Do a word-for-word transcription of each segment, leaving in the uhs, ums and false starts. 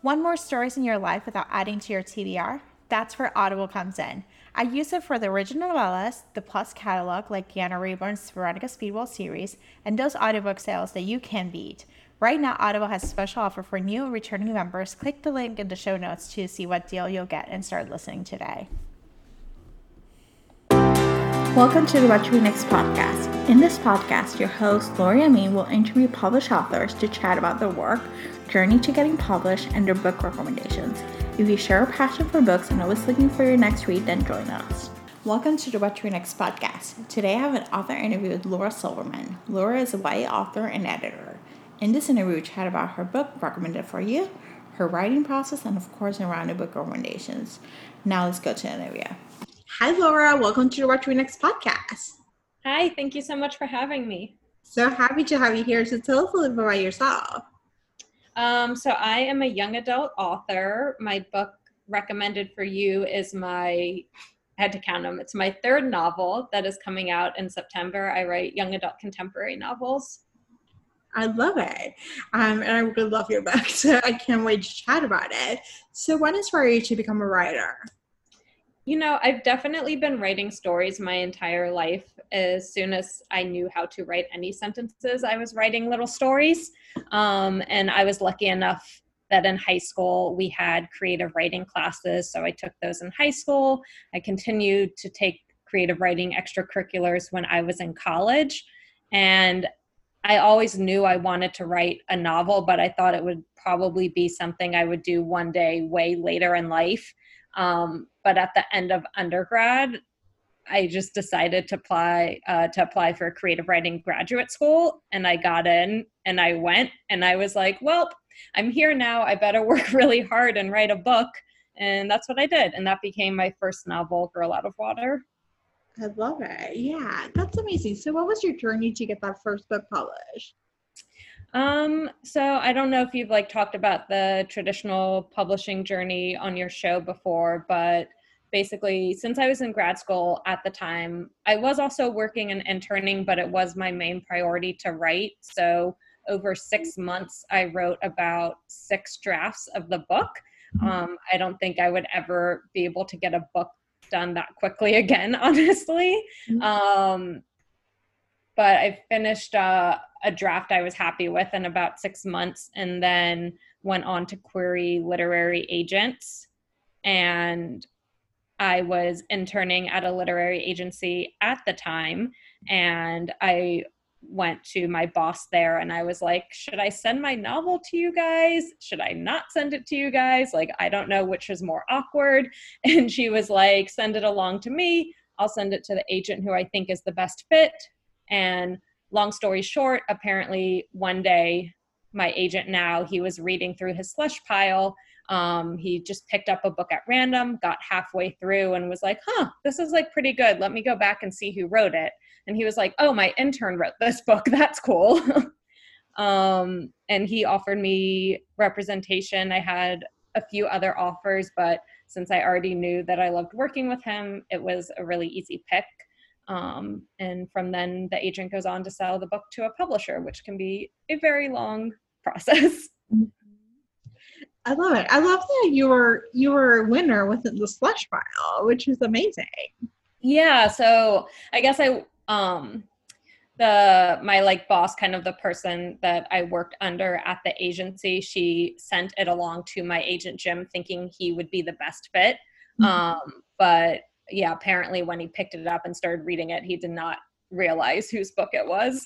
Want more stories in your life without adding to your T B R? That's where Audible comes in. I use it for the original novellas, the Plus catalog like Deanna Rayburn's Veronica Speedwell series, and those audiobook sales that you can beat. Right now, Audible has a special offer for new and returning members. Click the link in the show notes to see what deal you'll get and start listening today. Welcome to the What to Read Next podcast. In this podcast, your host, Lori Amin, will interview published authors to chat about their work, journey to getting published, and their book recommendations. If you share a passion for books and always looking for your next read, then join us. Welcome to the What to Read Next podcast. Today I have an author interview with Laura Silverman. Laura is a Y A author and editor. In this interview, we chat about her book recommended for you, her writing process, and of course, around the book recommendations. Now let's go to the interview. Hi, Laura. Welcome to the What to Read Next podcast. Hi, thank you so much for having me. So happy to have you here. So tell us a little bit about yourself. Um, so I am a young adult author. My book recommended for you is my, I had to count them, it's my third novel that is coming out in September. I write young adult contemporary novels. I love it. Um, and I really love your book, so I can't wait to chat about it. So what inspired you to become a writer? You know, I've definitely been writing stories my entire life. As soon as I knew how to write any sentences, I was writing little stories. Um, and I was lucky enough that in high school we had creative writing classes. So I took those in high school. I continued to take creative writing extracurriculars when I was in college. And I always knew I wanted to write a novel, but I thought it would probably be something I would do one day way later in life. Um, but at the end of undergrad, I just decided to apply uh, to apply for a creative writing graduate school, and I got in and I went and I was like, well, I'm here now. I better work really hard and write a book. And that's what I did. And that became my first novel, Girl Out of Water. I love it. Yeah, that's amazing. So what was your journey to get that first book published? Um, so I don't know if you've like talked about the traditional publishing journey on your show before, but basically since I was in grad school at the time, I was also working and interning, but it was my main priority to write. So over six months, I wrote about six drafts of the book. Um, I don't think I would ever be able to get a book done that quickly again, honestly. Um, but I finished uh, a draft I was happy with in about six months and then went on to query literary agents. And I was interning at a literary agency at the time. And I went to my boss there and I was like, should I send my novel to you guys? Should I not send it to you guys? Like, I don't know which is more awkward. And she was like, send it along to me. I'll send it to the agent who I think is the best fit. And long story short, apparently one day, my agent now, he was reading through his slush pile. Um, he just picked up a book at random, got halfway through and was like, huh, this is like pretty good. Let me go back and see who wrote it. And he was like, oh, my intern wrote this book. That's cool. um, and he offered me representation. I had a few other offers, but since I already knew that I loved working with him, it was a really easy pick. Um, and from then the agent goes on to sell the book to a publisher, which can be a very long process. I love it. I love that you were you were a winner within the slush pile, which is amazing. Yeah. So I guess I, um, the, my like boss, kind of the person that I worked under at the agency, she sent it along to my agent, Jim, thinking he would be the best fit. Mm-hmm. Um, but yeah, apparently when he picked it up and started reading it, he did not realize whose book it was.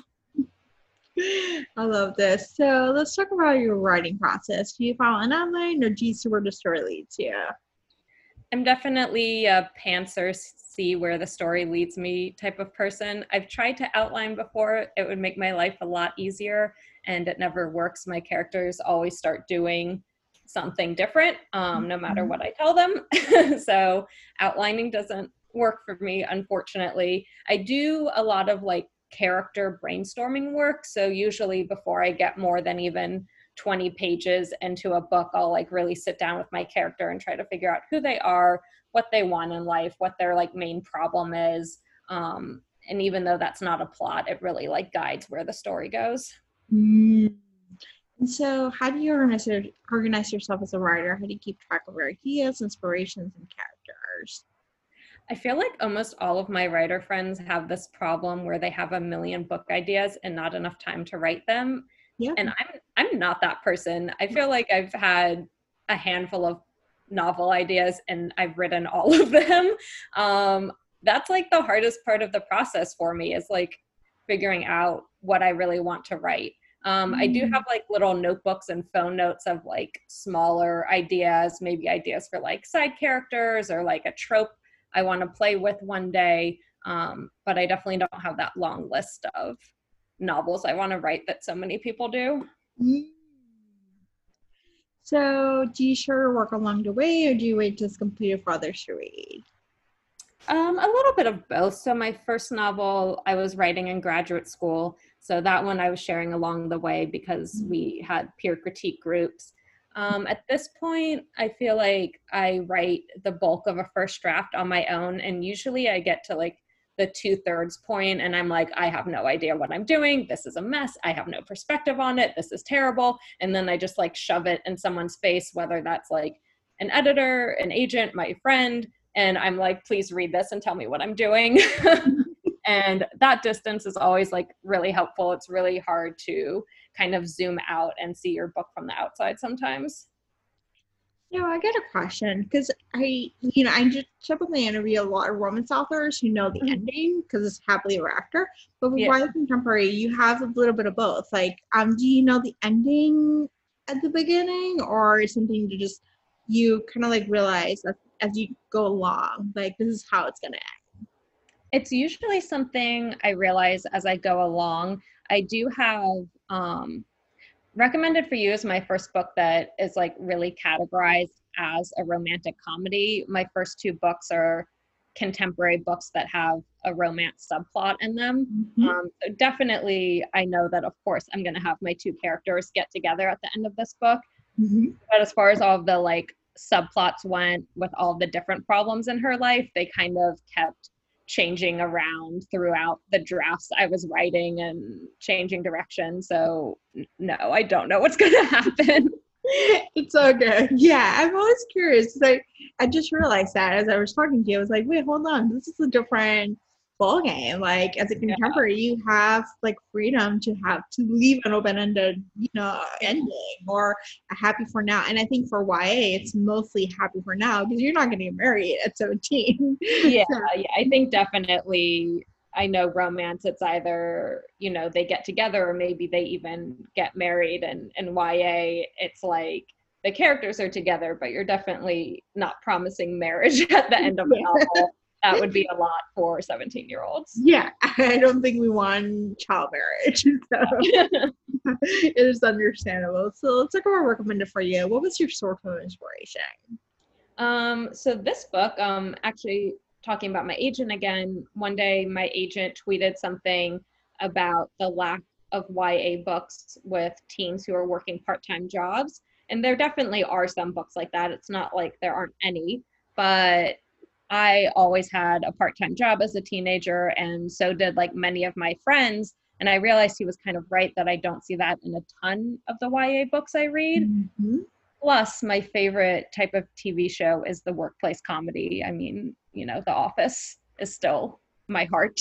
I love this. So let's talk about your writing process. Do you follow an outline or do you see where the story leads you? I'm definitely a pantser, see where the story leads me type of person. I've tried to outline before. It would make my life a lot easier and it never works. My characters always start doing something different, um, no matter what I tell them. So outlining doesn't work for me, unfortunately. I do a lot of like character brainstorming work. So usually before I get more than even twenty pages into a book, I'll like really sit down with my character and try to figure out who they are, what they want in life, what their like main problem is. Um, and even though that's not a plot, it really like guides where the story goes. Mm. And so how do you organize, your, organize yourself as a writer? How do you keep track of your ideas, inspirations, and characters? I feel like almost all of my writer friends have this problem where they have a million book ideas and not enough time to write them. Yeah. And I'm I'm not that person. I feel like I've had a handful of novel ideas and I've written all of them. Um, that's like the hardest part of the process for me, is like figuring out what I really want to write. Um, I do have like little notebooks and phone notes of like smaller ideas, maybe ideas for like side characters or like a trope I want to play with one day. Um, but I definitely don't have that long list of novels I want to write that so many people do. So do you share your work along the way, or do you wait to it's completed for others to read? Um, a little bit of both. So my first novel I was writing in graduate school. So that one I was sharing along the way because we had peer critique groups. Um, at this point, I feel like I write the bulk of a first draft on my own. And usually I get to like the two thirds point and I'm like, I have no idea what I'm doing. This is a mess. I have no perspective on it. This is terrible. And then I just like shove it in someone's face, whether that's like an editor, an agent, my friend. And I'm like, please read this and tell me what I'm doing. And that distance is always like really helpful. It's really hard to kind of zoom out and see your book from the outside sometimes. No, I get a question because I, you know, I just typically interview a lot of romance authors who know the mm-hmm. ending because it's happily ever after. But with yeah. Y A Contemporary, you have a little bit of both. Like, um, do you know the ending at the beginning, or is something you just you kind of like realize that as you go along, like this is how it's gonna end? It's usually something I realize as I go along. I do have um, Recommended for You is my first book that is like really categorized as a romantic comedy. My first two books are contemporary books that have a romance subplot in them. Mm-hmm. Um, so definitely, I know that, of course, I'm going to have my two characters get together at the end of this book. Mm-hmm. But as far as all of the like subplots went with all the different problems in her life, they kind of kept changing around throughout the drafts I was writing and changing direction. So no, I don't know what's going to happen. It's okay. Yeah, I'm always curious. Like, I just realized that as I was talking to you, I was like, wait, hold on. This is a different ball game. Like, as a contemporary, yeah. you have like freedom to have to leave an open-ended, you know, ending or a happy for now. And I think for Y A, it's mostly happy for now because you're not going to get married at seventeen. Yeah, so. yeah. I think definitely. I know romance, it's either, you know, they get together or maybe they even get married. And in Y A, it's like the characters are together, but you're definitely not promising marriage at the end of the novel. That would be a lot for seventeen-year-olds. Yeah, I don't think we want child marriage. So it is understandable. So let's talk about Recommended for You. What was your source of inspiration? Um, so this book, um, actually, talking about my agent again, one day my agent tweeted something about the lack of Y A books with teens who are working part-time jobs. And there definitely are some books like that. It's not like there aren't any, but I always had a part-time job as a teenager, and so did like many of my friends. And I realized he was kind of right that I don't see that in a ton of the Y A books I read. Mm-hmm. Plus, my favorite type of T V show is the workplace comedy. I mean, you know, The Office is still my heart.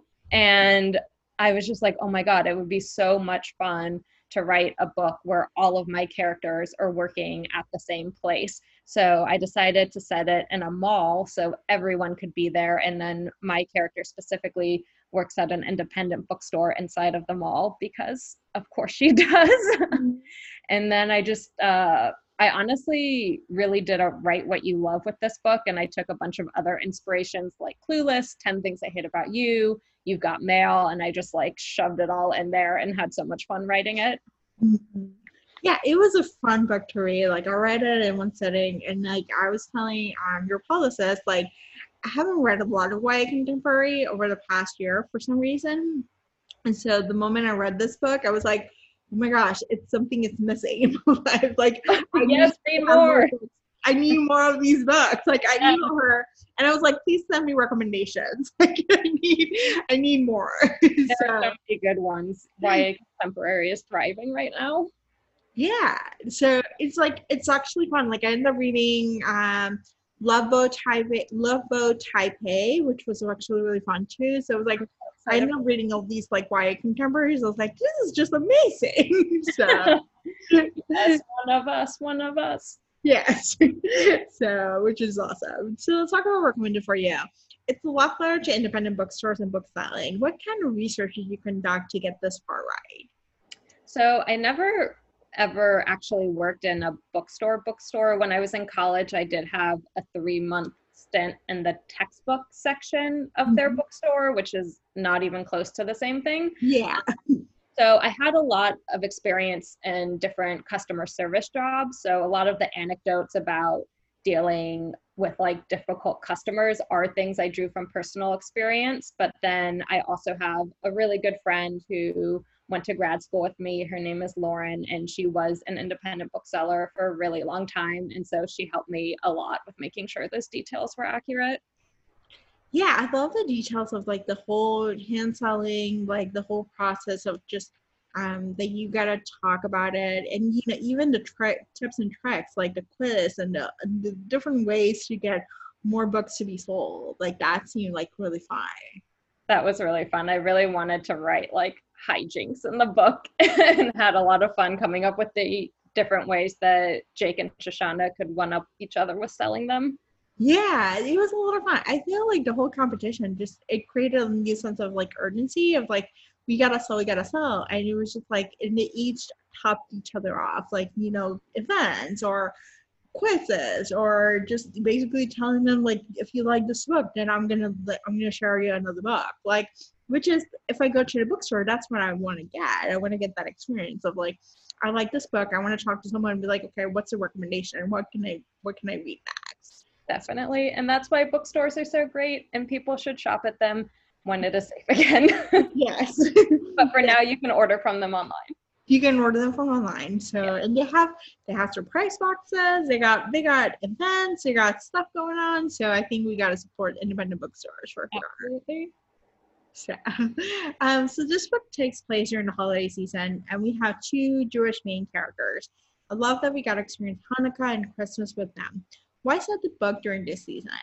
And I was just like, oh my God, it would be so much fun to write a book where all of my characters are working at the same place. So I decided to set it in a mall so everyone could be there. And then my character specifically works at an independent bookstore inside of the mall because of course she does. And then I just, uh, I honestly really did a write what you love with this book. And I took a bunch of other inspirations like Clueless, ten Things I Hate About You, You've Got Mail, and I just like shoved it all in there and had so much fun writing it. Mm-hmm. Yeah, it was a fun book to read. Like, I read it in one sitting, and like I was telling um your publicist, like I haven't read a lot of Y A contemporary over the past year for some reason. And so the moment I read this book, I was like, oh my gosh, it's something is missing in my life. Like, I yes, read more. I need more of these books. Like, I need more. And I was like, please send me recommendations. Like, I need, I need more. There so. are so many good ones. Y A contemporary is thriving right now. Yeah. So it's like it's actually fun. Like I ended up reading um Love Boat Taipei Love Boat Taipei, which was actually really fun too. So it was like I Excited. ended up reading all these like Y A contemporaries. I was like, this is just amazing. So Yes, one of us, one of us. yes. So which is awesome. So let's talk about recommended for you. It's a love letter to independent bookstores and book selling. What kind of research did you conduct to get this far right? So I never ever actually worked in a bookstore bookstore. When I was in college, I did have a three month stint in the textbook section of their Mhm. bookstore, which is not even close to the same thing. Yeah. So I had a lot of experience in different customer service jobs. So a lot of the anecdotes about dealing with like difficult customers are things I drew from personal experience. But then I also have a really good friend who went to grad school with me. Her name is Lauren, and she was an independent bookseller for a really long time. And so she helped me a lot with making sure those details were accurate. Yeah, I love the details of like the whole hand selling, like the whole process of just um that you gotta talk about it, and you know even the tri- tips and tricks like the quiz and the, the different ways to get more books to be sold. Like that seemed like really fun. That was really fun. I really wanted to write like hijinks in the book and had a lot of fun coming up with the different ways that Jake and Shoshana could one up each other with selling them. Yeah, it was a lot of fun. I feel like the whole competition just it created a new sense of like urgency of like we gotta sell, we gotta sell, and it was just like and they each topped each other off, like you know events or quizzes or just basically telling them like if you like this book then i'm gonna i'm gonna share you another book like which is if I go to the bookstore that's what I want to get. I want to get that experience of like I like this book, I want to talk to someone and be like okay what's the recommendation, what can i what can I read next. Definitely. And that's why bookstores are so great and people should shop at them when it is safe again. Yes. But for now, you can order from them online. You can order them from online. So and they have they have surprise boxes. They got they got events. They got stuff going on. So I think we got to support independent bookstores for sure. Absolutely. So, um, so this book takes place during the holiday season, and we have two Jewish main characters. I love that we got to experience Hanukkah and Christmas with them. Why set the book during this season?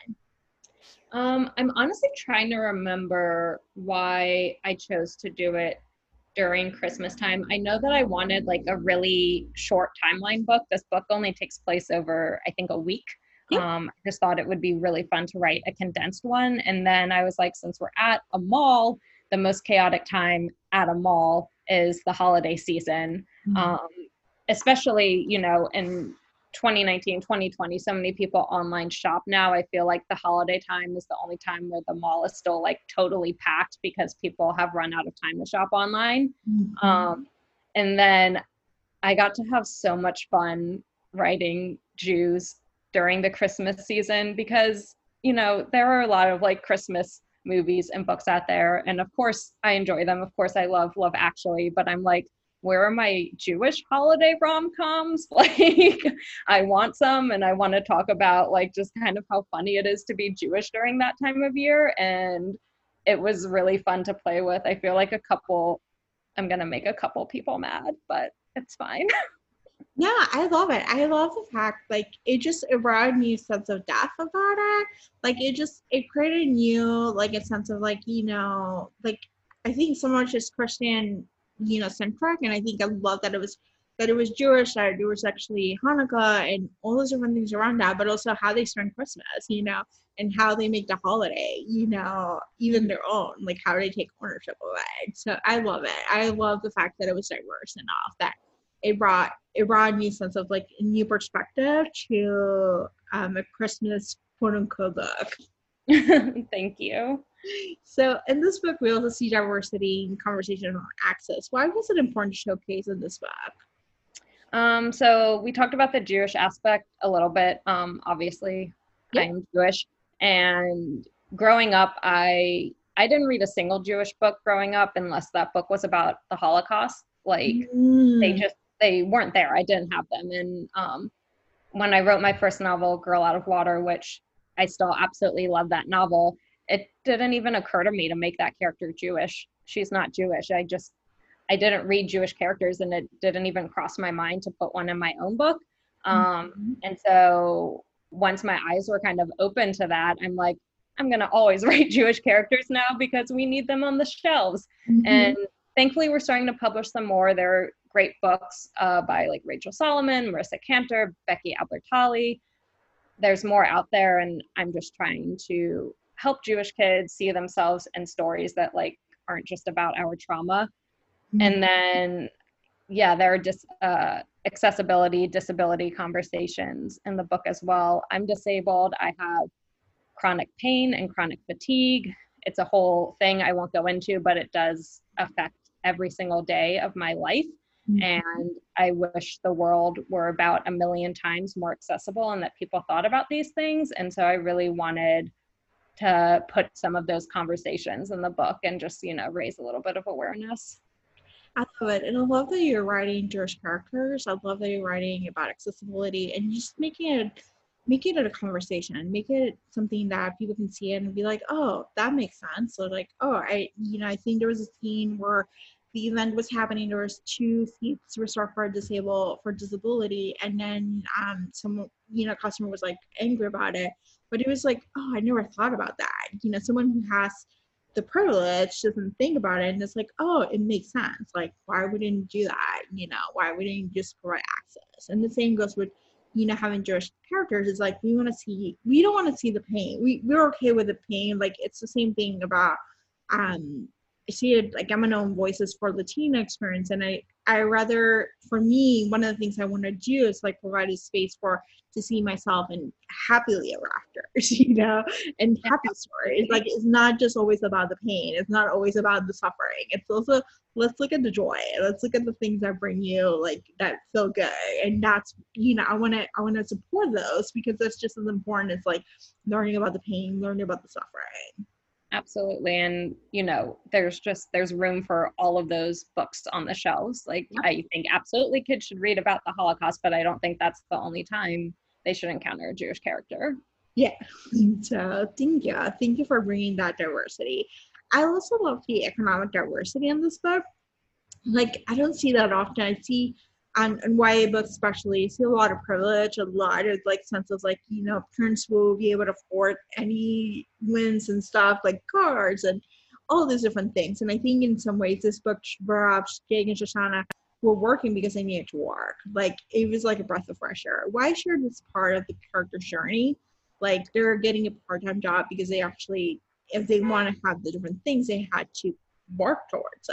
Um, I'm honestly trying to remember why I chose to do it during Christmas time. I know that I wanted like a really short timeline book. This book only takes place over, I think, a week. Yep. Um, I just thought it would be really fun to write a condensed one. And then I was like, since we're at a mall, the most chaotic time at a mall is the holiday season. Mm-hmm. Um, especially, you know, in twenty nineteen, twenty twenty, so many people online shop now. I feel like the holiday time is the only time where the mall is still like totally packed because people have run out of time to shop online. Mm-hmm. Um, and then I got to have so much fun writing Jews during the Christmas season because, you know, there are a lot of like Christmas movies and books out there. And of course I enjoy them. Of course I love Love Actually, but I'm like, where are my Jewish holiday rom-coms? Like I want some, and I want to talk about like just kind of how funny it is to be Jewish during that time of year. And it was really fun to play with. I feel like a couple, I'm going to make a couple people mad, but it's fine. Yeah, I love it. I love the fact like it just it brought a new sense of depth about it. Like it just it created a new like a sense of like, you know, like I think so much is Christian, you know, centric, and I think I love that it was that it was Jewish, that it was actually Hanukkah and all those different things around that, but also how they spend Christmas, you know, and how they make the holiday, you know, even their own, like how they take ownership of it. So I love it. I love the fact that it was diverse enough that it brought it brought a new sense of like a new perspective to um, a Christmas quote unquote book. Thank you. So in this book, we also see diversity and conversation on access. Why was it important to showcase in this book? Um, so we talked about the Jewish aspect a little bit. Um, obviously, yep. I'm Jewish, and growing up, I I didn't read a single Jewish book growing up unless that book was about the Holocaust. Like mm. they just they weren't there. I didn't have them. And um, when I wrote my first novel, Girl Out of Water, which I still absolutely love that novel, it didn't even occur to me to make that character Jewish. She's not Jewish. I just I didn't read Jewish characters, and it didn't even cross my mind to put one in my own book. Um, Mhm. and so once my eyes were kind of open to that, I'm like, I'm going to always write Jewish characters now because we need them on the shelves. Mhm. And thankfully, we're starting to publish some more. There are great books uh, by like Rachel Solomon, Marissa Cantor, Becky Albertalli. There's more out there, and I'm just trying to help Jewish kids see themselves in stories that like aren't just about our trauma. And then, yeah, there are just uh, accessibility, disability conversations in the book as well. I'm disabled. I have chronic pain and chronic fatigue. It's a whole thing I won't go into, but it does affect every single day of my life. Mhm. And I wish the world were about a million times more accessible and that people thought about these things. And so I really wanted to put some of those conversations in the book and just, you know, raise a little bit of awareness. I love it. And I love that you're writing Jewish characters. I love that you're writing about accessibility and just making it making it a conversation, make it something that people can see it and be like, oh, that makes sense. So like, oh, I you know, I think there was a scene where the event was happening, there was two seats reserved for disabled for disability, and then um some you know, customer was like angry about it. But it was like, oh, I never thought about that. You know, someone who has the privilege doesn't think about it, and it's like, oh, it makes sense. Like, why wouldn't you do that? You know, why wouldn't you just provide access? And the same goes with, you know, having Jewish characters. Is like, we want to see, we don't want to see the pain. We we're okay with the pain. Like, it's the same thing about um I see it like I'm an own voices for Latino experience, and I I rather, for me, one of the things I want to do is like provide a space for to see myself in happily ever after, you know, and happy stories. Like, it's not just always about the pain. It's not always about the suffering. It's also, let's look at the joy. Let's look at the things that bring you like that feel good. And that's, you know, I want to I want to support those because that's just as important as like learning about the pain, learning about the suffering. Absolutely. And, you know, there's just, there's room for all of those books on the shelves. Like, Yep. I think absolutely kids should read about the Holocaust, but I don't think that's the only time they should encounter a Jewish character. Yeah. So thank you. Thank you for bringing that diversity. I also love the economic diversity in this book. Like, I don't see that often. I see on, on Y A books especially, I see a lot of privilege, a lot of like sense of like, you know, parents will be able to afford any wins and stuff like cars and all these different things. And I think in some ways this book, perhaps Jake and Shoshana were working because they needed to work. Like, it was like a breath of fresh air. Why share this part of the character's journey? Like, they're getting a part-time job because they actually, if they want to have the different things, they had to work towards it.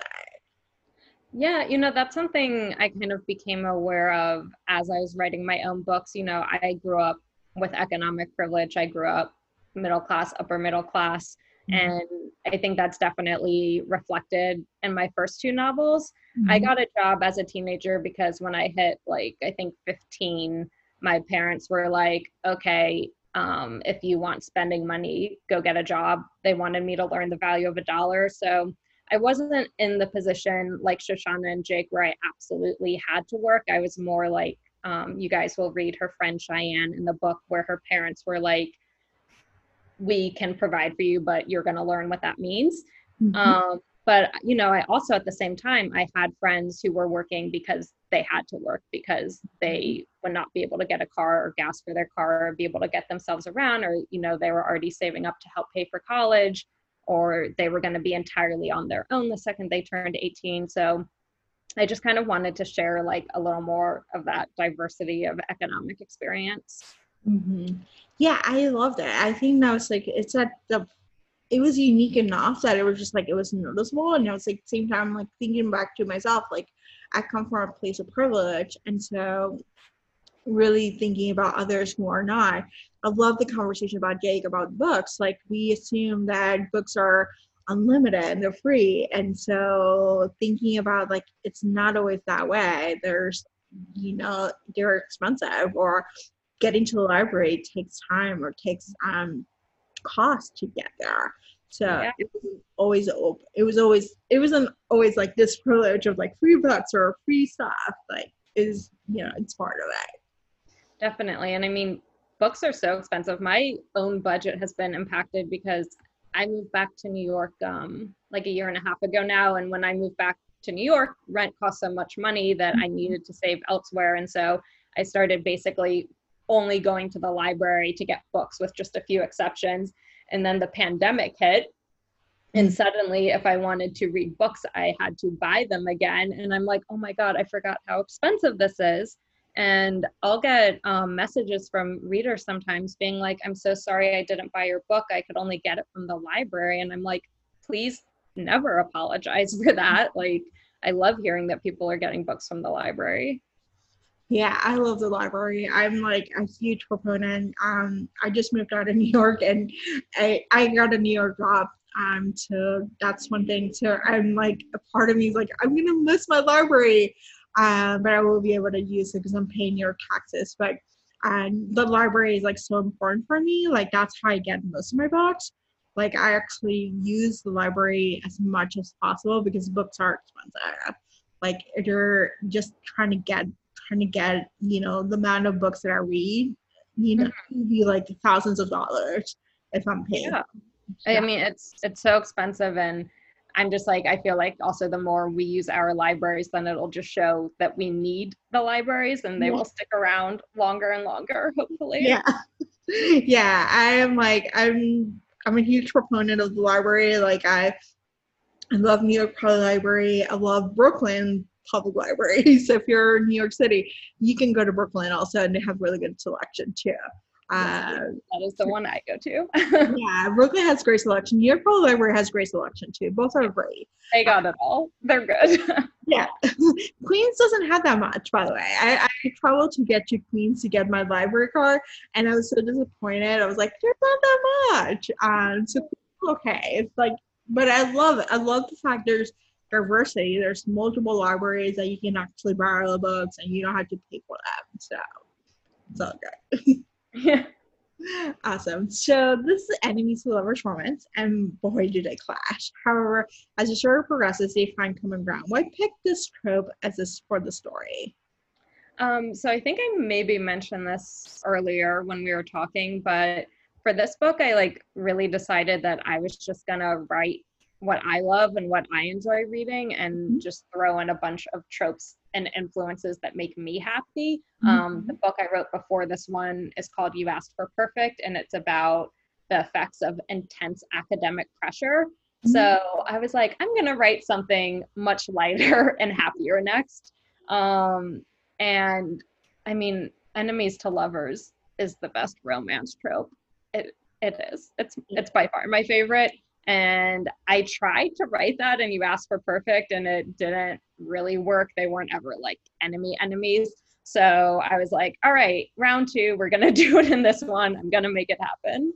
Yeah, you know, that's something I kind of became aware of as I was writing my own books. You know, I grew up with economic privilege. I grew up middle class, upper middle class. Mhm. And I think that's definitely reflected in my first two novels. I Mhm. got a job as a teenager because when I hit like, I think fifteen, my parents were like, okay, um, if you want spending money, go get a job. They wanted me to learn the value of a dollar. So I wasn't in the position like Shoshana and Jake where I absolutely had to work. I was more like, um, you guys will read her friend Cheyenne in the book where her parents were like, we can provide for you, but you're going to learn what that means. Mhm. Um, but, you know, I also at the same time, I had friends who were working because they had to work because they would not be able to get a car or gas for their car or be able to get themselves around, or, you know, they were already saving up to help pay for college, or they were going to be entirely on their own the second they turned eighteen. So I just kind of wanted to share like a little more of that diversity of economic experience. Mm-hmm. Yeah, I love that. I think that was like, it's at the, it was unique enough that it was just like, it was noticeable. And I was like, same time, like thinking back to myself, like I come from a place of privilege. And so really thinking about others who are not. I love the conversation about Jake about books. Like, we assume that books are unlimited and they're free. And so thinking about like, it's not always that way. There's, you know, they're expensive, or getting to the library takes time or takes um cost to get there. So Yeah. it was always open. It was always it wasn't always like this privilege of like free books or free stuff. Like, is, you know, it's part of it. Definitely. And I mean, books are so expensive. My own budget has been impacted because I moved back to New York um, like a year and a half ago now. And when I moved back to New York, rent cost so much money that I needed to save elsewhere. And so I started basically only going to the library to get books, with just a few exceptions. And then the pandemic hit. And suddenly, if I wanted to read books, I had to buy them again. And I'm like, oh my God, I forgot how expensive this is. And I'll get um, messages from readers sometimes being like, I'm so sorry I didn't buy your book. I could only get it from the library. And I'm like, please never apologize for that. Like, I love hearing that people are getting books from the library. Yeah, I love the library. I'm like a huge proponent. Um, I just moved out of New York, and I, I got a New York job. Um, so that's one thing. So I'm like, a part of me is like, I'm gonna miss my library, um, but I will be able to use it because I'm paying New York taxes. But um, the library is like so important for me. Like that's how I get most of my books. Like I actually use the library as much as possible because books are expensive. Like if you're just trying to get trying to get, you know, the amount of books that I read, you know, mm-hmm. it'd be like thousands of dollars if I'm paying. Yeah. I mean, it's it's so expensive, and I'm just like, I feel like also the more we use our libraries, then it'll just show that we need the libraries, and they yeah. will stick around longer and longer, hopefully. Yeah. Yeah. I am like, I'm I'm a huge proponent of the library. Like I I love New York Public Library. I love Brooklyn Public Library. So if you're in New York City, you can go to Brooklyn also, and they have really good selection too. Uh, that is the one I go to. Yeah, Brooklyn has great selection. New York Public Library has great selection too. Both are great. They got it all. They're good. Yeah. Queens doesn't have that much, by the way. I, I traveled to get to Queens to get my library card, and I was so disappointed. I was like, there's not that much. Um, so okay, it's like, but I love it. I love the fact there's diversity. There's multiple libraries that you can actually borrow the books, and you don't have to pay for them. So it's all good. Yeah. Awesome. So this is enemies to lovers romance, and boy do they clash. However, as the story progresses, they find common ground. Why pick this trope as this for the story? Um, so I think I maybe mentioned this earlier when we were talking, but for this book, I like really decided that I was just gonna write what I love and what I enjoy reading, and mm-hmm. just throw in a bunch of tropes and influences that make me happy. Mm-hmm. Um, the book I wrote before this one is called You Asked for Perfect, and it's about the effects of intense academic pressure. Mm-hmm. So I was like, I'm gonna write something much lighter and happier next. Um, and I mean, enemies to lovers is the best romance trope. It it is. It's it's by far my favorite. And I tried to write that and You Asked for Perfect, and it didn't really work. They weren't ever like enemy enemies. So I was like, all right, round two, we're going to do it in this one. I'm going to make it happen.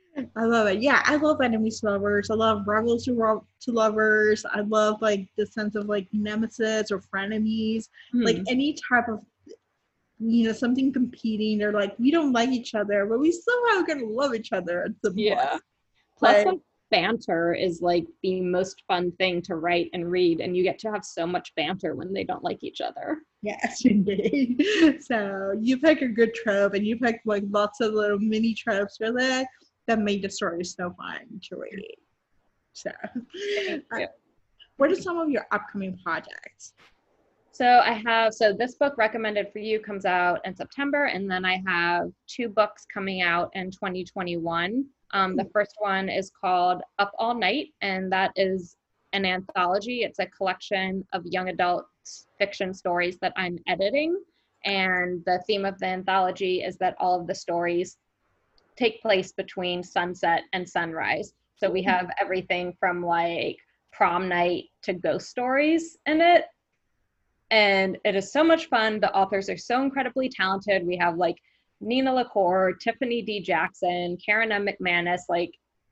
I love it. Yeah, I love enemies to lovers. I love rebels to, ro- to lovers. I love like the sense of like nemesis or frenemies, mm-hmm. like any type of, you know, something competing. They're like, we don't like each other, but we somehow gonna love each other at some yeah. point. Plus, like, banter is like the most fun thing to write and read, and you get to have so much banter when they don't like each other. Yes, indeed. So you pick a good trope, and you pick like lots of little mini tropes for that that make the story so fun to read. So, uh, what are some of your upcoming projects? So I have, so this book Recommended for You comes out in September, and then I have two books coming out in twenty twenty-one. Um, the first one is called Up All Night, and that is an anthology. It's a collection of young adult fiction stories that I'm editing. And the theme of the anthology is that all of the stories take place between sunset and sunrise. So we have everything from like prom night to ghost stories in it. And it is so much fun. The authors are so incredibly talented. We have like Nina LaCour, Tiffany D. Jackson, Karen M. McManus. Like,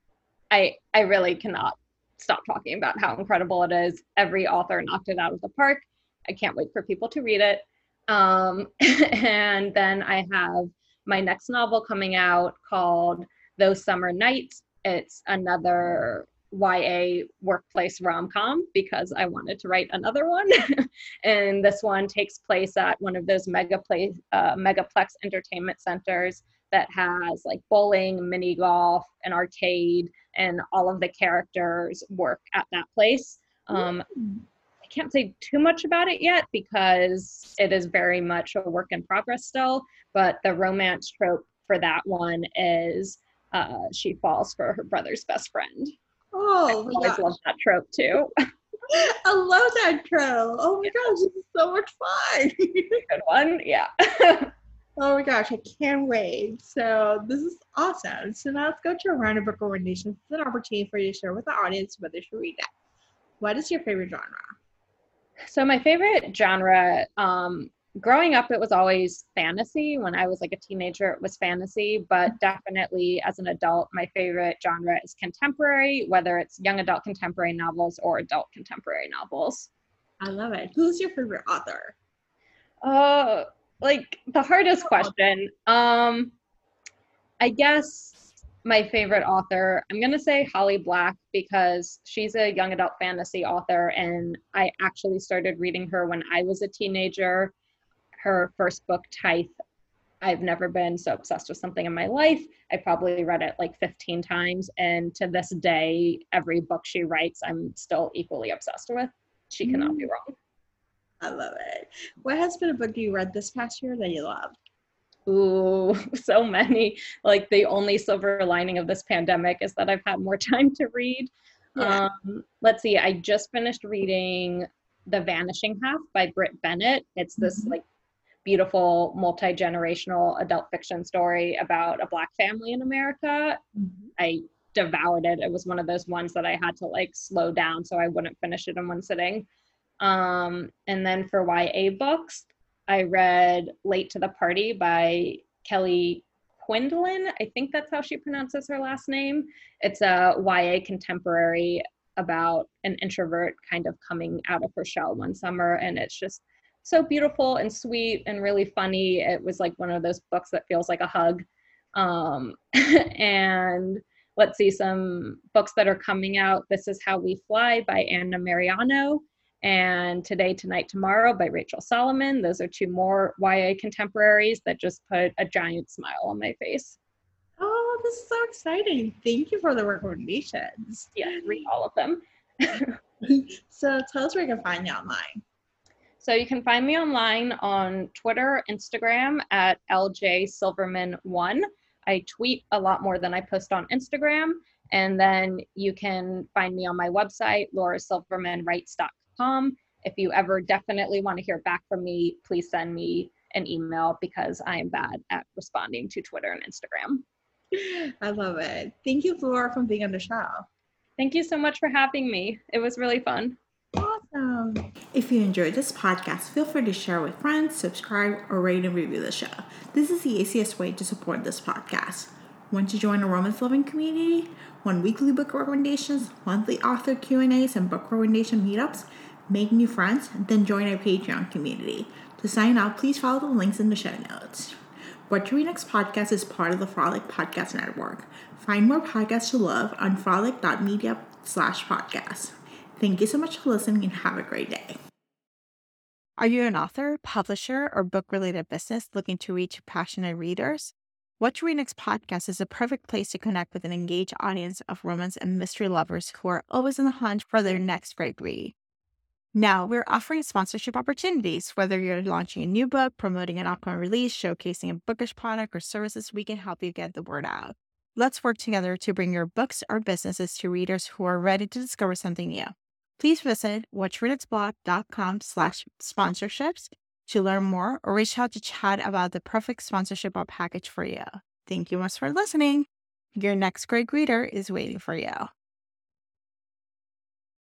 I I really cannot stop talking about how incredible it is. Every author knocked it out of the park. I can't wait for people to read it. Um, and then I have my next novel coming out called Those Summer Nights. It's another Y A workplace rom-com because I wanted to write another one. And this one takes place at one of those mega play, uh, megaplex entertainment centers that has like bowling, mini golf, an arcade, and all of the characters work at that place. Um, I can't say too much about it yet because it is very much a work in progress still, but the romance trope for that one is uh, she falls for her brother's best friend. Oh, I always love that trope too. I love that trope. Oh my gosh, this is so much fun. Good one, yeah. Oh my gosh, I can't wait. So this is awesome. So now let's go to a round of book recommendations. It's an opportunity for you to share with the audience whether they should read that. What is your favorite genre? So my favorite genre, um, growing up, it was always fantasy. When I was like a teenager, it was fantasy, but definitely as an adult, my favorite genre is contemporary, whether it's young adult contemporary novels or adult contemporary novels. I love it. Who's your favorite author? Uh, like the hardest question. Um, I guess my favorite author, I'm going to say Holly Black because she's a young adult fantasy author and I actually started reading her when I was a teenager. Her first book, Tithe, I've never been so obsessed with something in my life. I probably read it like fifteen times and to this day, every book she writes, I'm still equally obsessed with. She cannot mm. be wrong. I love it. What has been a book you read this past year that you loved? Ooh, so many. Like the only silver lining of this pandemic is that I've had more time to read. Yeah. Um, let's see, I just finished reading The Vanishing Half by Britt Bennett. It's this mm-hmm. like beautiful multi-generational adult fiction story about a Black family in America. Mm-hmm. I devoured it. It was one of those ones that I had to like slow down so I wouldn't finish it in one sitting. Um, and then for Y A books, I read Late to the Party by Kelly Quindlen. I think that's how she pronounces her last name. It's a Y A contemporary about an introvert kind of coming out of her shell one summer. And it's just so beautiful and sweet and really funny. It was like one of those books that feels like a hug. Um, and let's see some books that are coming out. This Is How We Fly by Anna Mariano. And Today, Tonight, Tomorrow by Rachel Solomon. Those are two more Y A contemporaries that just put a giant smile on my face. Oh, this is so exciting. Thank you for the recommendations. Yeah, read all of them. So tell us where you can find you online. So you can find me online on Twitter, Instagram at L J Silverman one. I tweet a lot more than I post on Instagram. And then you can find me on my website, laura silverman writes dot com. If you ever definitely want to hear back from me, please send me an email because I am bad at responding to Twitter and Instagram. I love it. Thank you, Laura, for being on the show. Thank you so much for having me. It was really fun. Awesome. If you enjoyed this podcast, feel free to share with friends, subscribe, or rate and review the show. This is the easiest way to support this podcast. Want to join a romance-loving community? Want weekly book recommendations, monthly author Q and A's, and book recommendation meetups? Make new friends? Then join our Patreon community. To sign up, please follow the links in the show notes. What to Read Next podcast is part of the Frolic Podcast Network. Find more podcasts to love on frolic dot media slash podcast. Thank you so much for listening and have a great day. Are you an author, publisher, or book-related business looking to reach passionate readers? What to Read Next podcast is a perfect place to connect with an engaged audience of romance and mystery lovers who are always on the hunt for their next great read. Now, we're offering sponsorship opportunities. Whether you're launching a new book, promoting an upcoming release, showcasing a bookish product or services, we can help you get the word out. Let's work together to bring your books or businesses to readers who are ready to discover something new. Please visit whattoreadnextblog.com slash sponsorships to learn more or reach out to chat about the perfect sponsorship or package for you. Thank you much for listening. Your next great reader is waiting for you.